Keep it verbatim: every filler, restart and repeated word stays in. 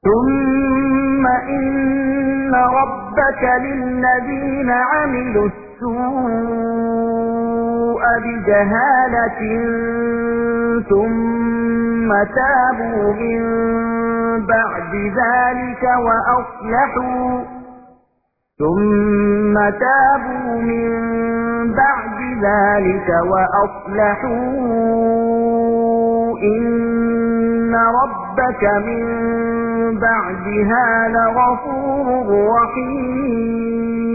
ثم إن ربك للذين عملوا السوء بجهالة ثم تابوا من بعد ذلك وأصلحوا ثم تابوا من بعد ذلك وأصلحوا إن ربك من بعدها لغفور رحيم